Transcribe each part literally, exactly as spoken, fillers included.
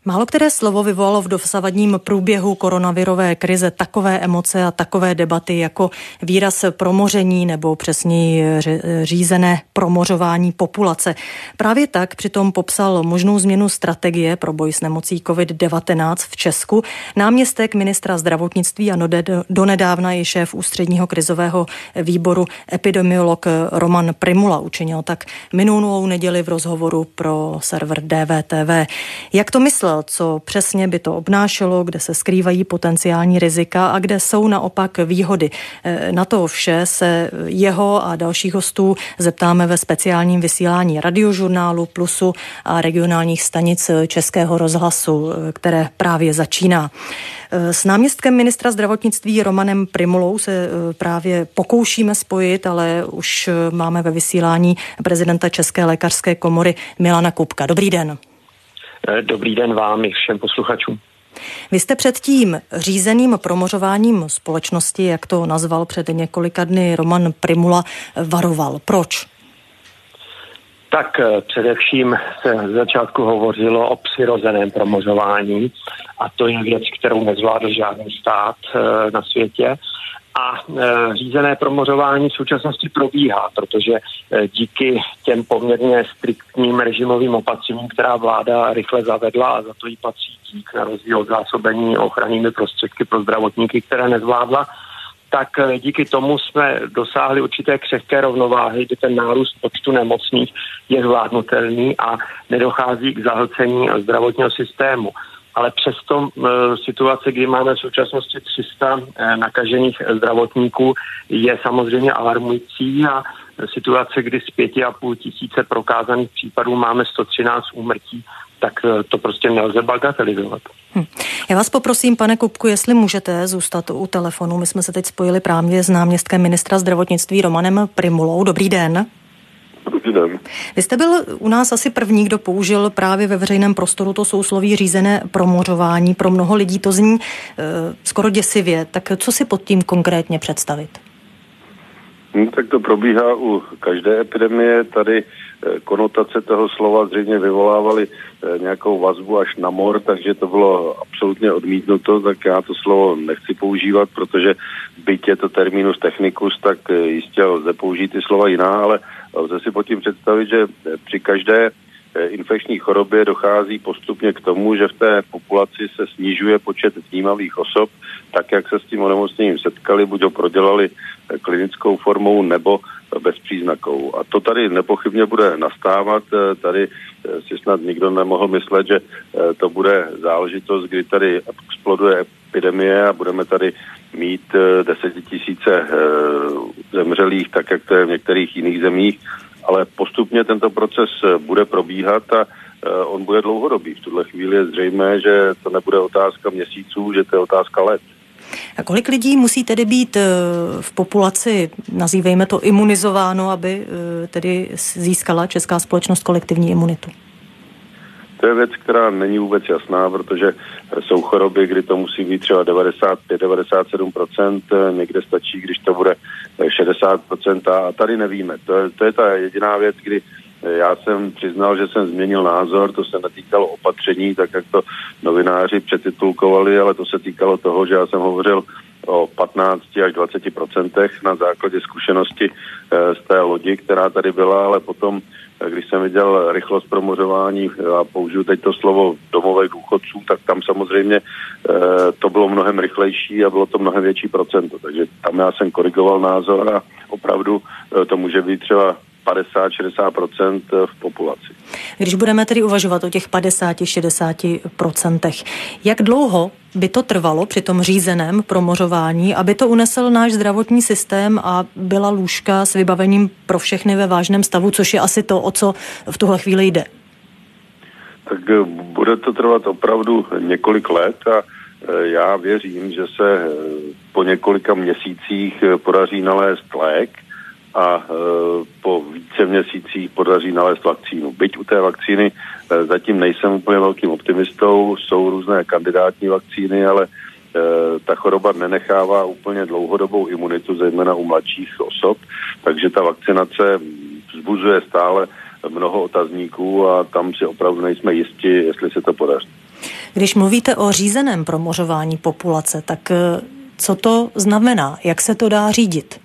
Málo které slovo vyvolalo v dosavadním průběhu koronavirové krize takové emoce a takové debaty jako výraz promoření nebo přesněji řízené promořování populace. Právě tak přitom popsal možnou změnu strategie pro boj s nemocí covid devatenáct v Česku náměstek ministra zdravotnictví a donedávna i šéf ústředního krizového výboru epidemiolog Roman Prymula. Učinil tak minulou neděli v rozhovoru pro server D V T V. Jak to myslel? Co přesně by to obnášelo, kde se skrývají potenciální rizika a kde jsou naopak výhody. Na to vše se jeho a dalších hostů zeptáme ve speciálním vysílání Radiožurnálu Plusu a regionálních stanic Českého rozhlasu, které právě začíná. S náměstkem ministra zdravotnictví Romanem Prymulou se právě pokoušíme spojit, ale už máme ve vysílání prezidenta České lékařské komory Milana Kubka. Dobrý den. Dobrý den vám i všem posluchačům. Vy jste před tím řízeným promořováním společnosti, jak to nazval před několika dny Roman Prymula, varoval. Proč? Tak především se z začátku hovořilo o přirozeném promořování a to je věc, kterou nezvládl žádný stát na světě. A e, řízené promořování v současnosti probíhá, protože e, díky těm poměrně striktním režimovým opatřením, která vláda rychle zavedla a za to jí patří dík na rozdíl od zásobení ochrannými prostředky pro zdravotníky, které nezvládla, tak e, díky tomu jsme dosáhli určité křehké rovnováhy, kdy ten nárůst počtu nemocných je zvládnutelný a nedochází k zahlcení zdravotního systému. Ale přesto e, situace, kdy máme v současnosti tři sta e, nakažených zdravotníků, je samozřejmě alarmující a situace, kdy z pěti a půl tisíce prokázaných případů máme sto třináct úmrtí, tak e, to prostě nelze bagatelizovat. Hm. Já vás poprosím, pane Kubku, jestli můžete zůstat u telefonu. My jsme se teď spojili právě s náměstkem ministra zdravotnictví Romanem Prymulou. Dobrý den. Vy jste byl u nás asi první, kdo použil právě ve veřejném prostoru to sousloví řízené promořování. Pro mnoho lidí to zní e, skoro děsivě. Tak co si pod tím konkrétně představit? No, tak to probíhá u každé epidemie. Tady e, konotace toho slova zřejmě vyvolávaly e, nějakou vazbu až na mor, takže to bylo absolutně odmítnuto, tak já to slovo nechci používat, protože byť je to terminus technicus, tak e, jistě lze použít ty slova jiná, ale lze si pod tím představit, že při každé infekční chorobě dochází postupně k tomu, že v té populaci se snižuje počet vnímavých osob, tak jak se s tím onemocněním setkali, buď ho prodělali klinickou formou nebo bezpříznakovou. A to tady nepochybně bude nastávat. Tady si snad nikdo nemohl myslet, že to bude záležitost, kdy tady exploduje epidemie a budeme tady mít desetitisíce zemřelých, tak jak to je v některých jiných zemích, ale postupně tento proces bude probíhat a on bude dlouhodobý. V tuhle chvíli je zřejmé, že to nebude otázka měsíců, že to je otázka let. A kolik lidí musí tedy být v populaci, nazývejme to, imunizováno, aby tedy získala česká společnost kolektivní imunitu? To je věc, která není vůbec jasná, protože jsou choroby, kdy to musí být třeba devadesát pět devadesát sedm procent, někde stačí, když to bude šedesát procent a tady nevíme. To je, to je ta jediná věc, kdy já jsem přiznal, že jsem změnil názor, to se netýkalo opatření, tak jak to novináři přetitulkovali, ale to se týkalo toho, že já jsem hovořil o patnáct až dvacet procentech na základě zkušenosti z té lodi, která tady byla, ale potom, když jsem viděl rychlost promořování a použiju teď to slovo domových důchodců, tak tam samozřejmě to bylo mnohem rychlejší a bylo to mnohem větší procento. Takže tam já jsem korigoval názor a opravdu to může být třeba padesát až šedesát procent v populaci. Když budeme tedy uvažovat o těch padesát až šedesát procentech, jak dlouho by to trvalo při tom řízeném promořování, aby to unesl náš zdravotní systém a byla lůžka s vybavením pro všechny ve vážném stavu, což je asi to, o co v tuhle chvíli jde? Tak bude to trvat opravdu několik let a já věřím, že se po několika měsících podaří nalézt lék a e, po více měsících podaří nalézt vakcínu. Byť u té vakcíny e, zatím nejsem úplně velkým optimistou, jsou různé kandidátní vakcíny, ale e, ta choroba nenechává úplně dlouhodobou imunitu, zejména u mladších osob, takže ta vakcinace vzbuzuje stále mnoho otazníků a tam si opravdu nejsme jisti, jestli se to podaří. Když mluvíte o řízeném promořování populace, tak co to znamená? Jak se to dá řídit?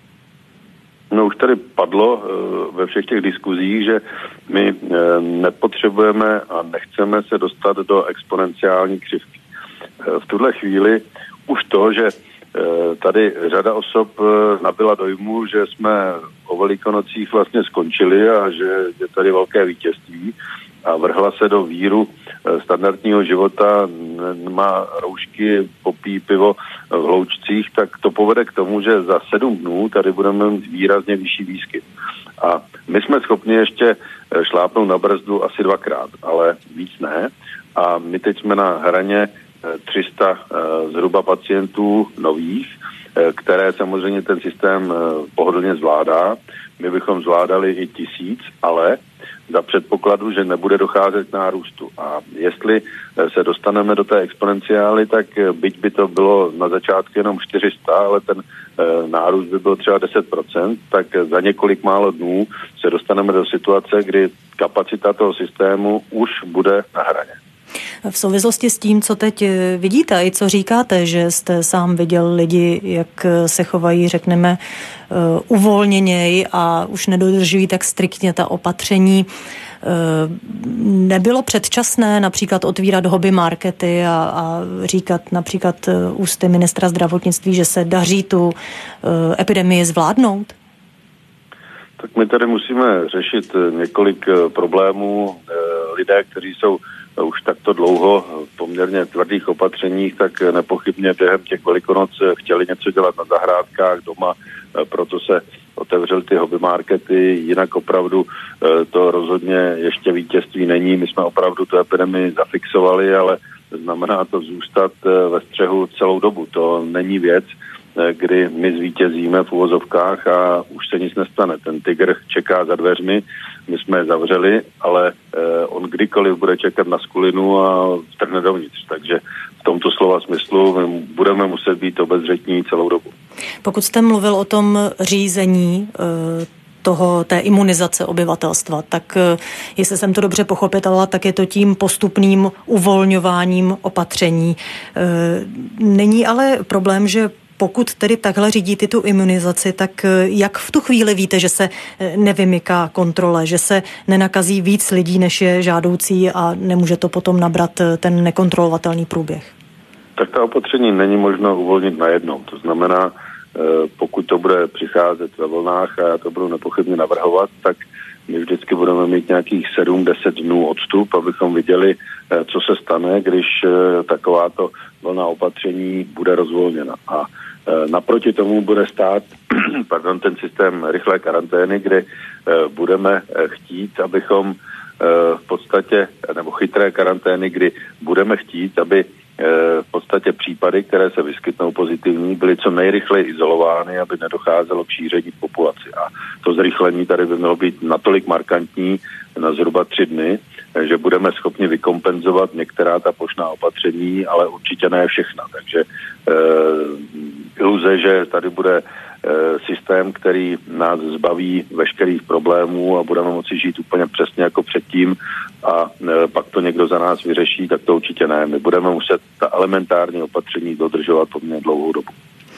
No už tady padlo ve všech těch diskuzích, že my nepotřebujeme a nechceme se dostat do exponenciální křivky. V tuhle chvíli už to, že tady řada osob nabyla dojmu, že jsme o Velikonocích vlastně skončili a že je tady velké vítězství a vrhla se do víru standardního života, má roušky, popíjí pivo v hloučcích, tak to povede k tomu, že za sedm dnů tady budeme mít výrazně vyšší výskyt. A my jsme schopni ještě šlápnout na brzdu asi dvakrát, ale víc ne. A my teď jsme na hraně tři sta zhruba pacientů nových, které samozřejmě ten systém pohodlně zvládá. My bychom zvládali i tisíc, ale za předpokladu, že nebude docházet k nárůstu. A jestli se dostaneme do té exponenciály, tak byť by to bylo na začátku jenom čtyři sta, ale ten nárůst by byl třeba deset procent, tak za několik málo dnů se dostaneme do situace, kdy kapacita toho systému už bude na hraně. V souvislosti s tím, co teď vidíte a i co říkáte, že jste sám viděl lidi, jak se chovají, řekneme, uvolněněji a už nedodržují tak striktně ta opatření, nebylo předčasné například otvírat hobby markety a, a říkat například ústy ministra zdravotnictví, že se daří tu epidemii zvládnout? Tak my tady musíme řešit několik problémů. Lidé, kteří jsou už takto dlouho v poměrně tvrdých opatřeních, tak nepochybně během těch Velikonoc chtěli něco dělat na zahrádkách doma, proto se otevřely ty hobby markety, jinak opravdu to rozhodně ještě vítězství není. My jsme opravdu tu epidemii zafixovali, ale znamená to zůstat ve střehu celou dobu. To není věc, kdy my zvítězíme v uvozovkách a už se nic nestane. Ten tygr čeká za dveřmi, my jsme je zavřeli, ale on kdykoliv bude čekat na skulinu a vtrhne dovnitř. Takže v tomto slova smyslu my budeme muset být obezřetní celou dobu. Pokud jste mluvil o tom řízení toho, té imunizace obyvatelstva, tak jestli jsem to dobře pochopila, tak je to tím postupným uvolňováním opatření. Není ale problém, že pokud tedy takhle řídíte tu imunizaci, tak jak v tu chvíli víte, že se nevymyká kontrole, že se nenakazí víc lidí, než je žádoucí a nemůže to potom nabrat ten nekontrolovatelný průběh? Tak ta opatření není možno uvolnit najednou. To znamená, pokud to bude přicházet ve vlnách a já to budu nepochybně navrhovat, tak my vždycky budeme mít nějakých sedm deset dnů odstup, abychom viděli, co se stane, když takováto vlna opatření bude rozvolněna. A naproti tomu bude stát pardon, ten systém rychlé karantény, kde budeme chtít, abychom v podstatě, nebo chytré karantény, kdy budeme chtít, aby v podstatě případy, které se vyskytnou pozitivní, byly co nejrychleji izolovány, aby nedocházelo k šíření v populaci. A to zrychlení tady by mělo být natolik markantní na zhruba tři dny, že budeme schopni vykompenzovat některá ta plošná opatření, ale určitě ne všechna. Takže eh, iluze, že tady bude eh, systém, který nás zbaví veškerých problémů a budeme moci žít úplně přesně jako předtím a eh, pak to někdo za nás vyřeší, tak to určitě ne. My budeme muset ta elementární opatření dodržovat poměrně dlouhou dobu.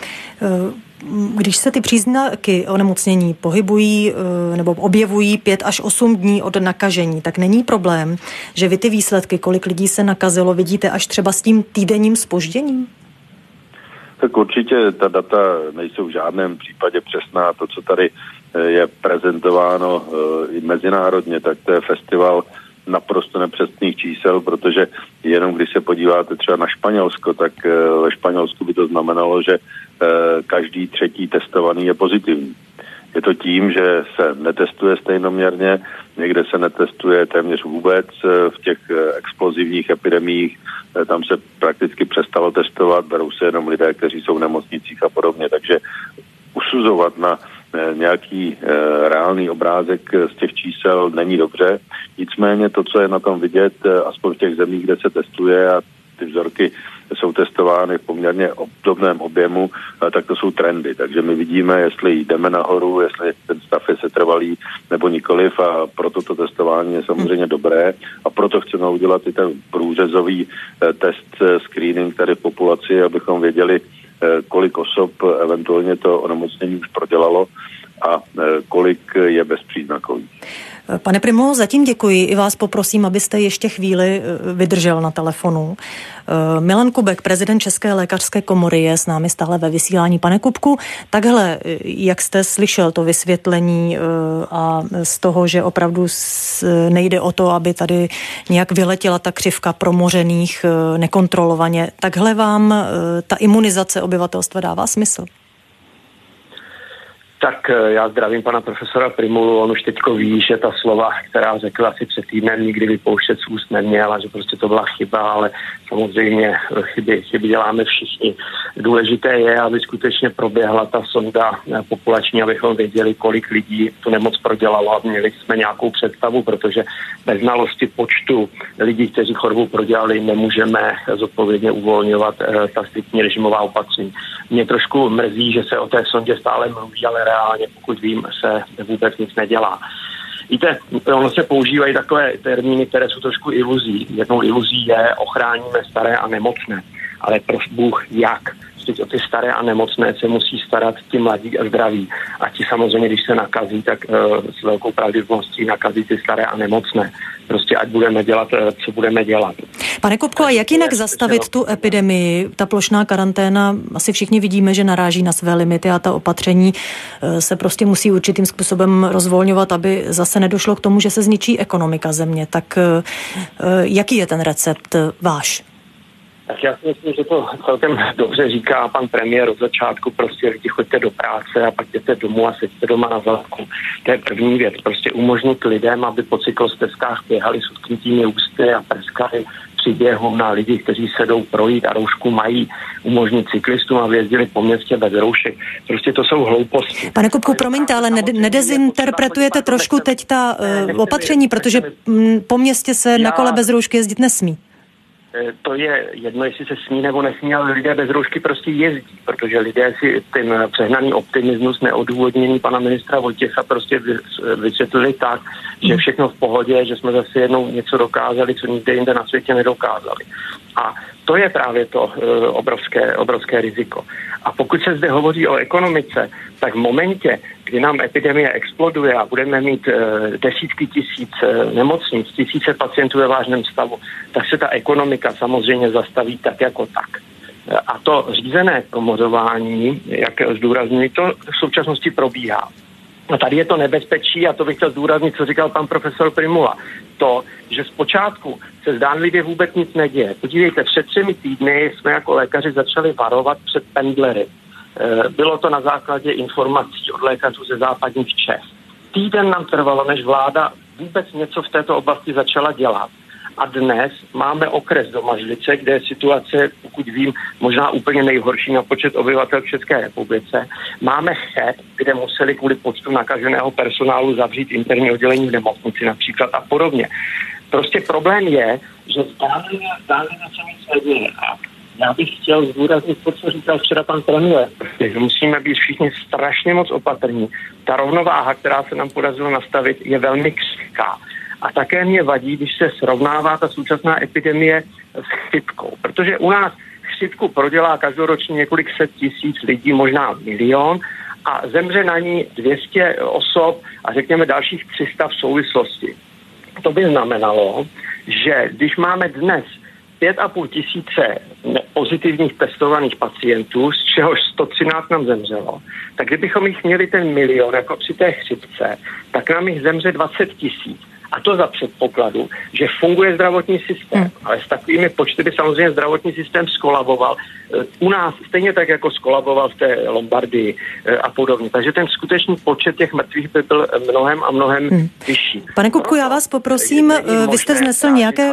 Když se ty příznaky onemocnění pohybují nebo objevují pět až osm dní od nakažení, tak není problém, že vy ty výsledky, kolik lidí se nakazilo, vidíte až třeba s tím týdenním zpožděním? Tak určitě ta data nejsou v žádném případě přesná. To, co tady je prezentováno i mezinárodně, tak to je festival naprosto nepřesných čísel, protože jenom když se podíváte třeba na Španělsko, tak ve Španělsku by to znamenalo, že každý třetí testovaný je pozitivní. Je to tím, že se netestuje stejnoměrně, někde se netestuje téměř vůbec, v těch explozivních epidemiích tam se prakticky přestalo testovat, berou se jenom lidé, kteří jsou v nemocnicích a podobně, takže usuzovat na nějaký e, reálný obrázek z těch čísel není dobře. Nicméně to, co je na tom vidět, aspoň v těch zemích, kde se testuje, a ty vzorky jsou testovány v poměrně obdobném objemu, tak to jsou trendy. Takže my vidíme, jestli jdeme nahoru, jestli ten stav je setrvalý nebo nikoliv, a proto to testování je samozřejmě dobré a proto chceme udělat i ten průřezový test screening tady v populaci, abychom věděli, kolik osob eventuálně to onemocnění už prodělalo a kolik je bezpříznakových. Pane Primulo, zatím děkuji. I vás poprosím, abyste ještě chvíli vydržel na telefonu. Milan Kubek, prezident České lékařské komory, je s námi stále ve vysílání. Pane Kubku, takhle, jak jste slyšel to vysvětlení a z toho, že opravdu nejde o to, aby tady nějak vyletěla ta křivka promořených nekontrolovaně, takhle vám ta imunizace obyvatelstva dává smysl? Tak já zdravím pana profesora Primulu, on už teďko ví, že ta slova, která řekl asi před týdnem, nikdy vypouštět z úst neměl a že prostě to byla chyba, ale samozřejmě chyby, chyby děláme všichni. Důležité je, aby skutečně proběhla ta sonda populační, abychom věděli, kolik lidí tu nemoc prodělalo a měli jsme nějakou představu, protože bez znalosti počtu lidí, kteří chorobu prodělali, nemůžeme zodpovědně uvolňovat ta striktní režimová opatření. Mě trošku mrzí, že se o té sondě stále mluví, ale reálně, pokud vím, se vůbec nic nedělá. Víte, ono se používají takové termíny, které jsou trošku iluzí. Jednou iluzí je ochráníme staré a nemocné. Ale pro Bůh jak? Vždyť o ty staré a nemocné se musí starat ti mladí a zdraví. A ti samozřejmě, když se nakazí, tak uh, s velkou pravděpodobností nakazí ty staré a nemocné. Prostě ať budeme dělat, uh, co budeme dělat. Pane Kupko, a jak jinak zastavit tu epidemii? Ta plošná karanténa, asi všichni vidíme, že naráží na své limity a ta opatření uh, se prostě musí určitým způsobem rozvolňovat, aby zase nedošlo k tomu, že se zničí ekonomika země. Tak uh, uh, jaký je ten recept uh, váš? Tak já si myslím, že to celkem dobře říká pan premiér od začátku, prostě lidi choďte do práce a pak jdete domů a seďte doma na zadku. To je první věc, prostě umožnit lidem, aby po cyklostezkách běhali s utknutými ústy a prskali při běhu na lidi, kteří se jdou projít a roušku mají, umožnit cyklistům, aby jezdili po městě bez roušek. Prostě to jsou hlouposti. Pane Kupku, promiňte, ale nedezinterpretujete trošku teď ta uh, opatření, protože po městě se na kole bez roušky jezdit nesmí. To je jedno, jestli se smí nebo nesmí, ale lidé bez roušky prostě jezdí, protože lidé si ten přehnaný optimismus neodůvodnění pana ministra Vojtěcha prostě vysvětlili tak, že všechno v pohodě, že jsme zase jednou něco dokázali, co nikde jinde na světě nedokázali. A to je právě to uh, obrovské, obrovské riziko. A pokud se zde hovoří o ekonomice, tak v momentě, kdy nám epidemie exploduje a budeme mít uh, desítky tisíc uh, nemocnic, tisíce pacientů ve vážném stavu, tak se ta ekonomika samozřejmě zastaví tak jako tak. A to řízené promořování, jak zdůrazňuji, to v současnosti probíhá. A tady je to nebezpečí, a to bych chtěl zdůraznit, co říkal pan profesor Primula. To, že zpočátku se zdánlivě vůbec nic neděje. Podívejte, před třemi týdny jsme jako lékaři začali varovat před pendlery. Bylo to na základě informací od lékařů ze západních Čech. Týden nám trvalo, než vláda vůbec něco v této oblasti začala dělat. A dnes máme okres Domažlice, kde je situace, pokud vím, možná úplně nejhorší na počet obyvatel v České republice. Máme Cheb, kde museli kvůli počtu nakaženého personálu zavřít interní oddělení v nemocnici například a podobně. Prostě problém je, že zdánlivě se nic neděje. A já bych chtěl zdůraznit to, co říkal včera pan premiér, že musíme být všichni strašně moc opatrní. Ta rovnováha, která se nám podařilo nastavit, je velmi křehká. A také mě vadí, když se srovnává ta současná epidemie s chřipkou, protože u nás chřipku prodělá každoročně několik set tisíc lidí, možná milion, a zemře na ní dvě stě osob a řekněme dalších tři sta v souvislosti. To by znamenalo, že když máme dnes pět a půl tisíce pozitivních testovaných pacientů, z čehož sto třináct nám zemřelo, tak kdybychom jich měli ten milion jako při té chřipce, tak nám jich zemře dvacet tisíc. A to za předpokladu, že funguje zdravotní systém. Hmm. Ale s takovými počty by samozřejmě zdravotní systém skolaboval. U nás stejně tak, jako skolaboval v té Lombardii a podobně. Takže ten skutečný počet těch mrtvých by byl mnohem a mnohem hmm. vyšší. Pane Kupku, já vás poprosím, vy jste vznesl nějaké,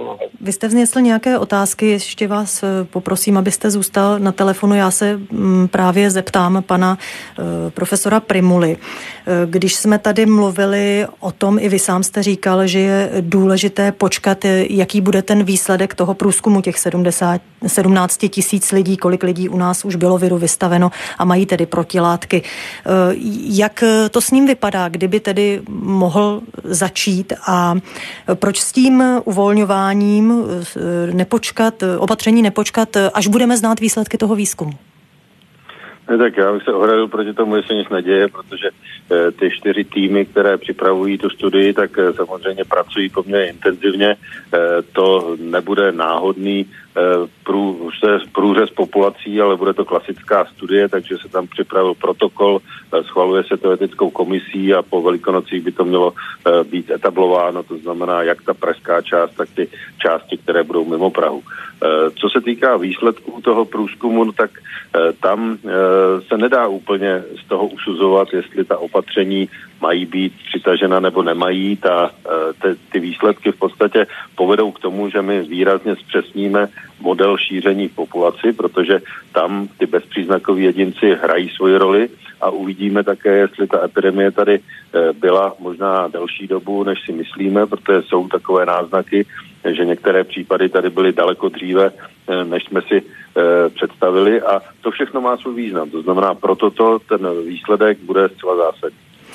vy jste vznesl nějaké otázky, ještě vás poprosím, abyste zůstal na telefonu. Já se právě zeptám pana profesora Primuly. Když jsme tady mluvili o tom, i vy sám jste jste říkal, že je důležité počkat, jaký bude ten výsledek toho průzkumu těch sedmnáct tisíc lidí, kolik lidí u nás už bylo viru vystaveno a mají tedy protilátky. Jak to s ním vypadá, kdyby tedy mohl začít a proč s tím uvolňováním nepočkat, opatření nepočkat, až budeme znát výsledky toho výzkumu? Ne, tak já bych se ohradil proti tomu, že se nic neděje, protože e, ty čtyři týmy, které připravují tu studii, tak e, samozřejmě pracují poměrně intenzivně. E, to nebude náhodný e, prů, průřez populací, ale bude to klasická studie, takže se tam připravil protokol, e, schvaluje se to etickou komisí a po Velikonocích by to mělo e, být etablováno, to znamená jak ta pražská část, tak ty části, které budou mimo Prahu. E, co se týká výsledků toho průzkumu, tak e, tam e, se nedá úplně z toho usuzovat, jestli ta opatření mají být přitažena nebo nemají. Ta, ty, ty výsledky v podstatě povedou k tomu, že my výrazně zpřesníme model šíření v populaci, protože tam ty bezpříznakoví jedinci hrají svoji roli a uvidíme také, jestli ta epidemie tady byla možná delší dobu, než si myslíme, protože jsou takové náznaky, že některé případy tady byly daleko dříve, než jsme si představili a to všechno má svůj význam. To znamená, proto to ten výsledek bude zcela zásadní.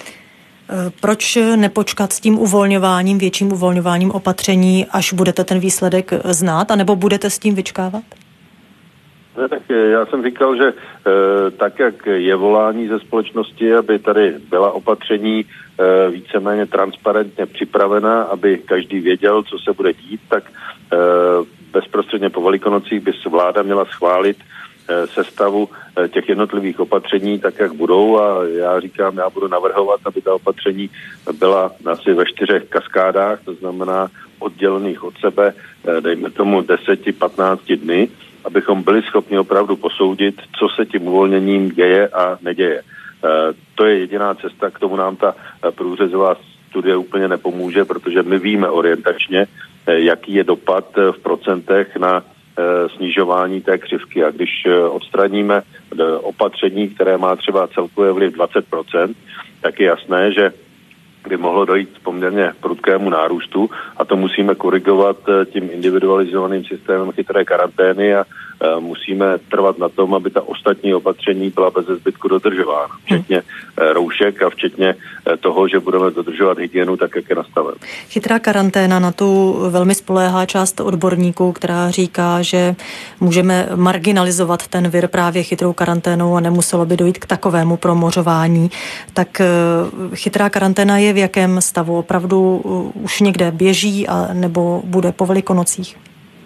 Proč nepočkat s tím uvolňováním, větším uvolňováním opatření, až budete ten výsledek znát, anebo budete s tím vyčkávat? Ne, tak já jsem říkal, že e, tak, jak je volání ze společnosti, aby tady byla opatření e, víceméně transparentně připravena, aby každý věděl, co se bude dít, tak e, bezprostředně po Velikonocích by se vláda měla schválit e, sestavu e, těch jednotlivých opatření tak, jak budou a já říkám, já budu navrhovat, aby ta opatření byla asi ve čtyřech kaskádách, to znamená oddělených od sebe, e, dejme tomu deset patnáct dny, abychom byli schopni opravdu posoudit, co se tím uvolněním děje a neděje. E, to je jediná cesta, k tomu nám ta průřezová studie úplně nepomůže, protože my víme orientačně, e, jaký je dopad v procentech na e, snižování té křivky. A když e, odstraníme e, opatření, které má třeba celkově vliv dvacet procent, tak je jasné, že by mohlo dojít poměrně prudkému nárůstu a to musíme korigovat tím individualizovaným systémem chytré karantény a musíme trvat na tom, aby ta ostatní opatření byla bez zbytku dodržována. Včetně roušek a včetně toho, že budeme dodržovat hygienu tak, jak je nastaven. Chytrá karanténa, na tu velmi spoléhá část odborníků, která říká, že můžeme marginalizovat ten vir právě chytrou karanténou a nemuselo by dojít k takovému promořování. Tak chytrá karanténa je v jakém stavu? Opravdu už někde běží a nebo bude po Velikonocích?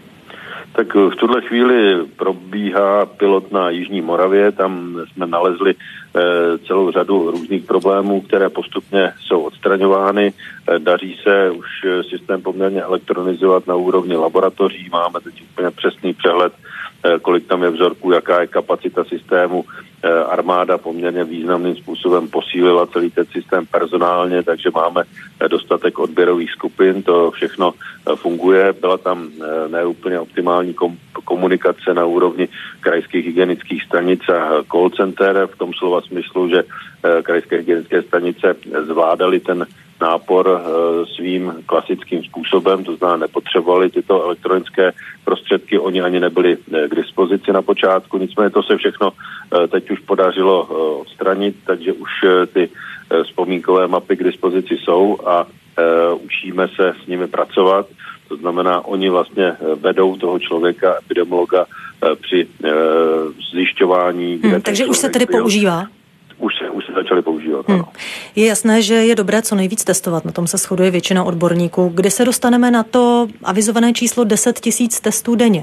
Tak v tuhle chvíli probíhá pilot na Jižní Moravě, tam jsme nalezli e, celou řadu různých problémů, které postupně jsou odstraňovány. E, daří se už systém poměrně elektronizovat na úrovni laboratoří, máme teď úplně přesný přehled, e, kolik tam je vzorků, jaká je kapacita systému. E, armáda poměrně významným způsobem posílila celý ten systém personálně, takže máme dostatek odběrových skupin, to všechno e, funguje. Byla tam e, neúplně optimální kom- komunikace na úrovni krajských hygienických stanic a call center v tom slova smyslu, že e, krajské hygienické stanice zvládaly ten nápor e, svým klasickým způsobem, to znamená nepotřebovali tyto elektronické prostředky, oni ani nebyli e, k dispozici na počátku, nicméně to se všechno e, teď už podařilo e, odstranit, takže už e, ty e, vzpomínkové mapy k dispozici jsou a e, učíme se s nimi pracovat. To znamená, oni vlastně vedou toho člověka, epidemiologa při e, zjišťování. Hmm, takže už se tedy byl. používá? Už se, už se začali používat, hmm. ano. Je jasné, že je dobré co nejvíc testovat, na tom se shoduje většina odborníků. Kdy se dostaneme na to avizované číslo deset tisíc testů denně?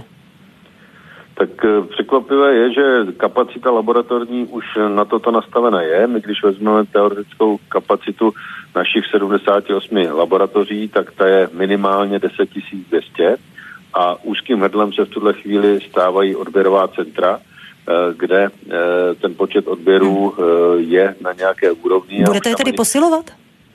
Tak překvapivé je, že kapacita laboratorní už na toto nastavená je. My když vezmeme teoretickou kapacitu našich sedmdesát osm laboratoří, tak ta je minimálně deset tisíc dvě stě a úzkým hrdlem se v tuhle chvíli stávají odběrová centra, kde ten počet odběrů je na nějaké úrovni. Budete je tedy posilovat?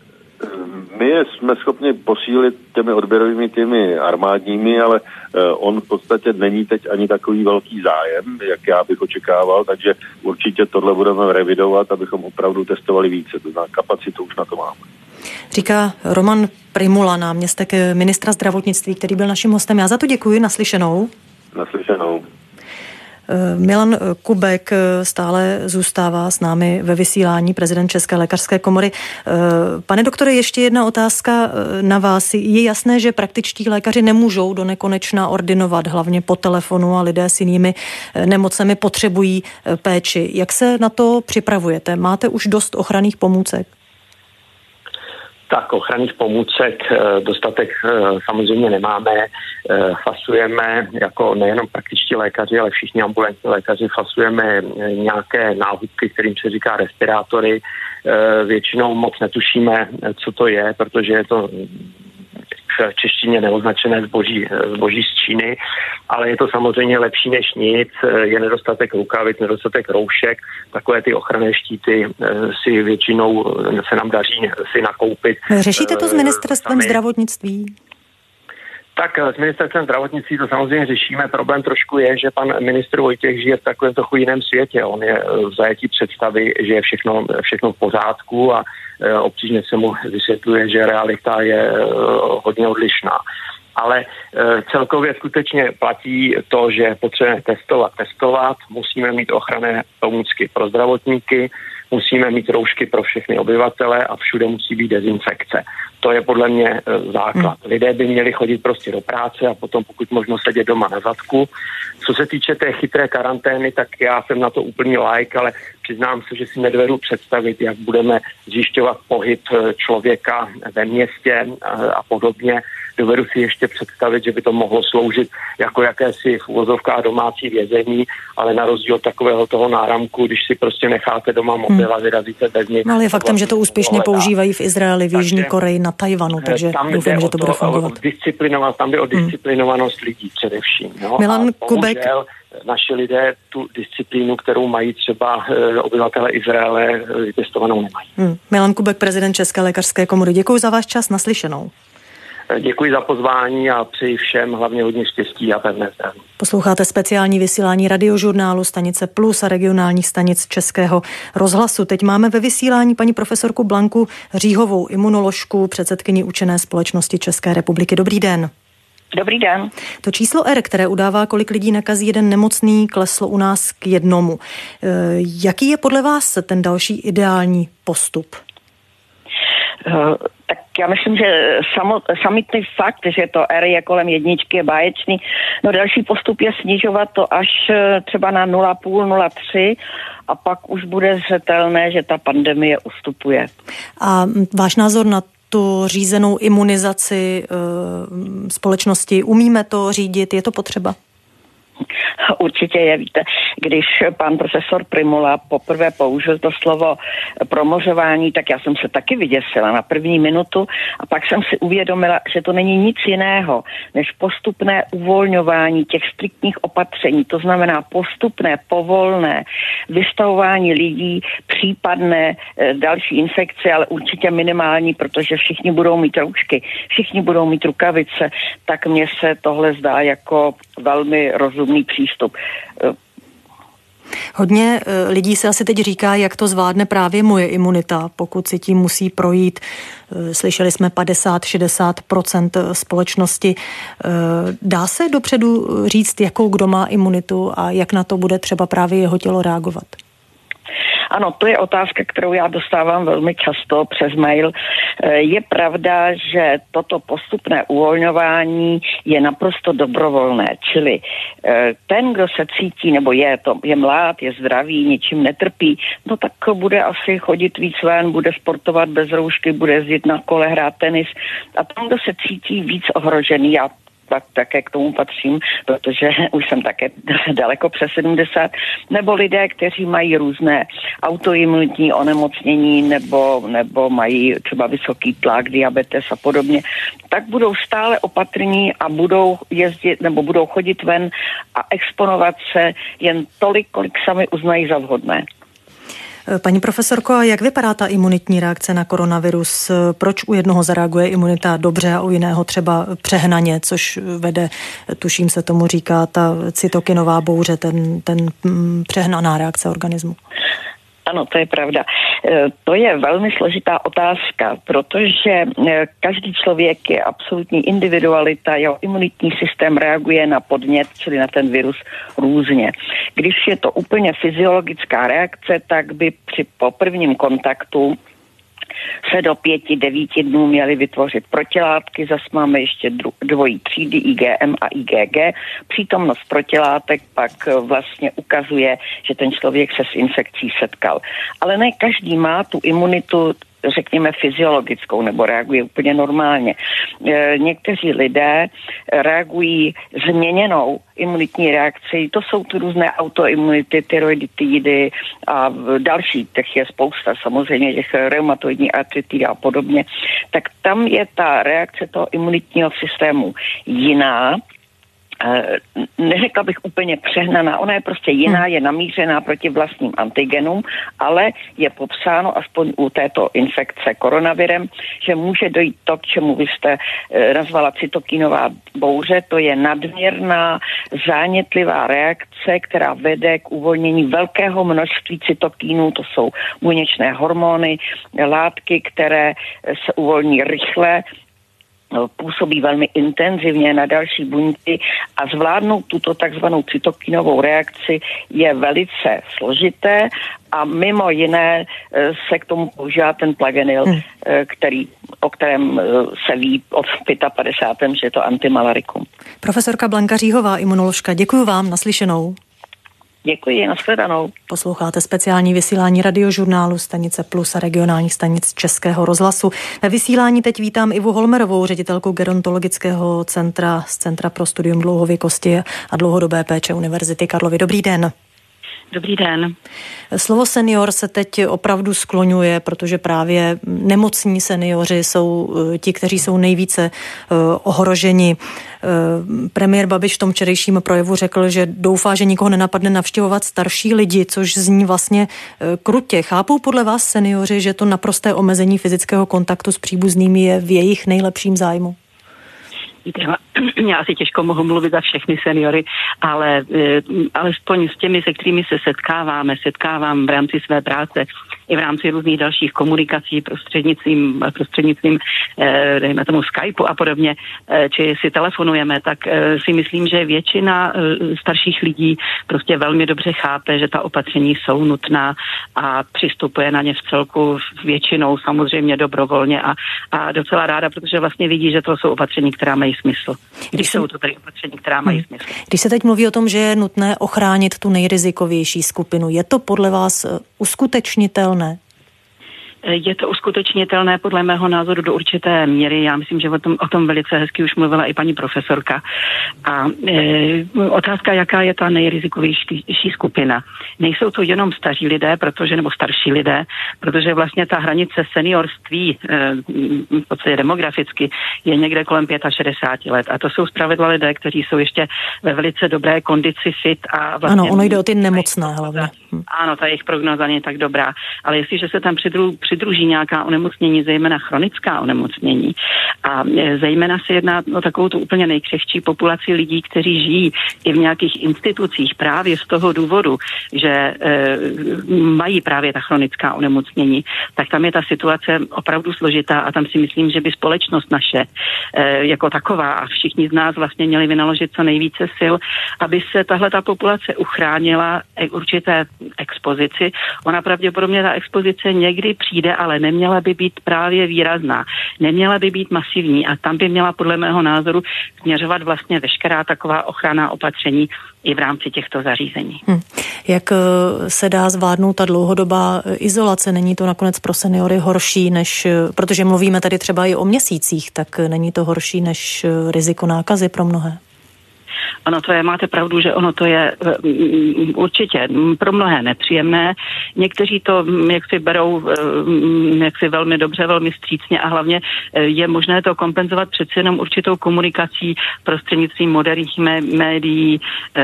My jsme schopni posílit těmi odběrovými týmy armádními, ale on v podstatě není teď ani takový velký zájem, jak já bych očekával, takže určitě tohle budeme revidovat, abychom opravdu testovali více. To znamená, kapacitu už na to máme. Říká Roman Prymula, náměstek ministra zdravotnictví, který byl naším hostem. Já za to děkuji, naslyšenou. Naslyšenou. Milan Kubek stále zůstává s námi ve vysílání, prezident České lékařské komory. Pane doktore, ještě jedna otázka na vás. Je jasné, že praktičtí lékaři nemůžou do nekonečna ordinovat, hlavně po telefonu, a lidé s jinými nemocemi potřebují péči. Jak se na to připravujete? Máte už dost ochranných pomůcek? Tak ochranných pomůcek dostatek samozřejmě nemáme. Fasujeme jako nejenom praktičtí lékaři, ale všichni ambulantní lékaři fasujeme nějaké náhubky, kterým se říká respirátory. Většinou moc netušíme, co to je, protože je to v češtině neoznačené zboží, zboží z Číny, ale je to samozřejmě lepší než nic. Je nedostatek rukavic, nedostatek roušek, takové ty ochranné štíty si většinou se nám daří si nakoupit. Řešíte to s ministerstvem sami. zdravotnictví? Tak s ministerstvem zdravotnictví to samozřejmě řešíme. Problém trošku je, že pan ministr Vojtěch žije v takovém trochu jiném světě. On je v zajetí představy, že je všechno, všechno v pořádku a obtížně se mu vysvětluje, že realita je hodně odlišná. Ale celkově skutečně platí to, že potřebujeme testovat, testovat, musíme mít ochranné pomůcky pro zdravotníky, musíme mít roušky pro všechny obyvatele a všude musí být dezinfekce. To je podle mě základ. Lidé by měli chodit prostě do práce a potom pokud možno sedět doma na zadku. Co se týče té chytré karantény, tak já jsem na to úplný laik, ale přiznám se, že si nedovedu představit, jak budeme zjišťovat pohyb člověka ve městě a podobně. Dovedu si ještě představit, že by to mohlo sloužit jako jakési v uvozovkách domácí vězení, ale na rozdíl od takového toho náramku, když si prostě necháte doma mobil a vyrazíte bez něj. No ale je faktem, že to úspěšně používají v Izraeli, v Jižní Koreji, na Tajvanu, takže doufám, že to bude fungovat. Disciplinovat, tam jde o disciplinovanost lidí především. No? Milan Kubek. Naši lidé tu disciplínu, kterou mají třeba obyvatele Izraele, testovanou nemají. Hmm. Milan Kubek, prezident České lékařské komory. Děkuji za váš čas, naslyšenou. Děkuji za pozvání a přeji všem hlavně hodně štěstí a pevné zdraví. Posloucháte speciální vysílání Radiožurnálu, stanice Plus a regionálních stanic Českého rozhlasu. Teď máme ve vysílání paní profesorku Blanku Říhovou, imunoložku, předsedkyni Učené společnosti České republiky. Dobrý den. Dobrý den. To číslo R, které udává, kolik lidí nakazí jeden nemocný, kleslo u nás k jednomu. Jaký je podle vás ten další ideální postup? Uh, tak já myslím, že samo, samotný fakt, že to R je kolem jedničky, je báječný. No další postup je snižovat to až třeba na nula celá pět, nula celá tři a pak už bude zřetelné, že ta pandemie ustupuje. A váš názor na tu řízenou imunizaci e, společnosti, umíme to řídit, je to potřeba? Určitě je, víte, když pan profesor Prymula poprvé použil to slovo promořování, tak já jsem se taky vyděsila na první minutu a pak jsem si uvědomila, že to není nic jiného, než postupné uvolňování těch striktních opatření, to znamená postupné, povolné vystavování lidí, případné e, další infekce, ale určitě minimální, protože všichni budou mít roušky, všichni budou mít rukavice, tak mně se tohle zdá jako velmi rozumný přístup. Hodně lidí se asi teď říká, jak to zvládne právě moje imunita, pokud si tím musí projít. Slyšeli jsme padesát až šedesát procent společnosti. Dá se dopředu říct, jakou kdo má imunitu a jak na to bude třeba právě jeho tělo reagovat? Ano, to je otázka, kterou já dostávám velmi často přes mail. Je pravda, že toto postupné uvolňování je naprosto dobrovolné, čili ten, kdo se cítí, nebo je, to, je mlád, je zdravý, ničím netrpí, no tak bude asi chodit víc ven, bude sportovat bez roušky, bude jezdit na kole, hrát tenis a ten, kdo se cítí víc ohrožený, já tak také k tomu patřím, protože už jsem také daleko přes sedmdesát, nebo lidé, kteří mají různé autoimunitní onemocnění nebo, nebo mají třeba vysoký tlak, diabetes a podobně, tak budou stále opatrní a budou jezdit nebo budou chodit ven a exponovat se jen tolik, kolik sami uznají za vhodné. Paní profesorko, jak vypadá ta imunitní reakce na koronavirus? Proč u jednoho zareaguje imunita dobře a u jiného třeba přehnaně, což vede, tuším se tomu říká, ta cytokinová bouře, ten, ten přehnaná reakce organismu? Ano, to je pravda. To je velmi složitá otázka, protože každý člověk je absolutní individualita, jeho imunitní systém reaguje na podnět, čili na ten virus různě. Když je to úplně fyziologická reakce, tak by při po prvním kontaktu se do pěti, devíti dnů měly vytvořit protilátky, zas máme ještě dvojí třídy I G M a I G G. Přítomnost protilátek pak vlastně ukazuje, že ten člověk se s infekcí setkal. Ale ne každý má tu imunitu, řekněme, fyziologickou nebo reaguje úplně normálně. E, někteří lidé reagují změněnou imunitní reakcí. To jsou ty různé autoimunity, tyroiditidy a další, těch je spousta, samozřejmě těch reumatoidní artritidy a podobně. Tak tam je ta reakce toho imunitního systému jiná. Neřekla bych úplně přehnaná, ona je prostě jiná, je namířená proti vlastním antigenům, ale je popsáno aspoň u této infekce koronavirem, že může dojít to, k čemu vy jste nazvala cytokinová bouře, to je nadměrná zánětlivá reakce, která vede k uvolnění velkého množství cytokínů, to jsou buněčné hormony, látky, které se uvolní rychle, působí velmi intenzivně na další buňky a zvládnout tuto takzvanou cytokinovou reakci je velice složité a mimo jiné se k tomu používá ten Plagenil, hmm. který, o kterém se ví od padesátého pátého že je to antimalarikum. Profesorka Blanka Říhová, imunoložka, děkuji vám, naslyšenou. Děkuji, nashledanou. Posloucháte speciální vysílání Radiožurnálu Stanice Plus a regionálních stanic Českého rozhlasu. Ve vysílání teď vítám Ivu Holmerovou, ředitelku gerontologického centra z Centra pro studium dlouhověkosti a dlouhodobé péče Univerzity Karlovy. Dobrý den. Dobrý den. Slovo senior se teď opravdu skloňuje, protože právě nemocní seniori jsou ti, kteří jsou nejvíce ohroženi. Premiér Babiš v tom včerejším projevu řekl, že doufá, že nikoho nenapadne navštěvovat starší lidi, což zní vlastně krutě. Chápou podle vás seniori, že to naprosté omezení fyzického kontaktu s příbuznými je v jejich nejlepším zájmu? Já asi těžko mohu mluvit za všechny seniory, ale alespoň s těmi, se kterými se setkáváme, setkávám v rámci své práce i v rámci různých dalších komunikací prostřednictvím, prostřednictvím dejme tomu Skypeu a podobně, či si telefonujeme, tak si myslím, že většina starších lidí prostě velmi dobře chápe, že ta opatření jsou nutná a přistupuje na ně v celku většinou samozřejmě dobrovolně a, a docela ráda, protože vlastně vidí, že to jsou opatření, která mají smysl. Když, Když jsou to tady opatření, která mají hmm. smysl. Když se teď mluví o tom, že je nutné ochránit tu nejrizikovější skupinu, je to podle vás uskutečnitelné? Je to uskutečnitelné podle mého názoru do určité míry. Já myslím, že o tom, o tom velice hezky už mluvila i paní profesorka. A e, otázka, jaká je ta nejrizikovější skupina. Nejsou to jenom staří lidé, protože, nebo starší lidé, protože vlastně ta hranice seniorství, e, v podstatě demograficky, je někde kolem šedesáti pěti let. A to jsou zpravidla lidé, kteří jsou ještě ve velice dobré kondici fit. A vlastně, ano, ono jde o ty nemocné hlavně. Ano, ta jejich prognoza není tak dobrá. Ale jestliže se tam přidru, přidruží nějaká onemocnění, zejména chronická onemocnění, a zejména se jedná o takovou tu úplně nejkřehčí populaci lidí, kteří žijí i v nějakých institucích právě z toho důvodu, že e, mají právě ta chronická onemocnění, tak tam je ta situace opravdu složitá a tam si myslím, že by společnost naše e, jako taková a všichni z nás vlastně měli vynaložit co nejvíce sil, aby se tahle ta populace uchránila určité expozici. Ona pravděpodobně ta expozice někdy přijde, ale neměla by být právě výrazná. Neměla by být masivní a tam by měla podle mého názoru směřovat vlastně veškerá taková ochranná opatření i v rámci těchto zařízení. Hmm. Jak se dá zvládnout ta dlouhodobá izolace? Není to nakonec pro seniory horší, než, protože mluvíme tady třeba i o měsících, tak není to horší než riziko nákazy pro mnohé? Ono to je, máte pravdu, že ono to je um, určitě pro mnohé nepříjemné. Někteří to jak si berou um, jak si velmi dobře, velmi vstřícně a hlavně je možné to kompenzovat přeci jenom určitou komunikací prostřednictvím moderních médií,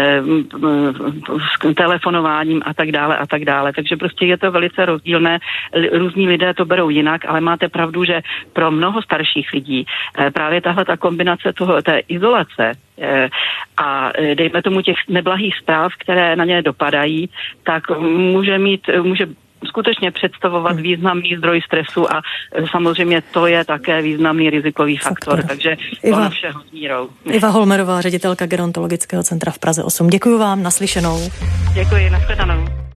um, telefonováním a tak dále a tak dále. Takže prostě je to velice rozdílné. Různí lidé to berou jinak, ale máte pravdu, že pro mnoho starších lidí právě tahle ta kombinace toho, té izolace a dejme tomu těch neblahých zpráv, které na ně dopadají, tak může mít, může skutečně představovat významný zdroj stresu a samozřejmě to je také významný rizikový faktor, faktor. takže Iva, ono všeho s mírou. Iva Holmerová, ředitelka Gerontologického centra v Praze osm. Děkuji vám, naslyšenou. Děkuji, nashledanou.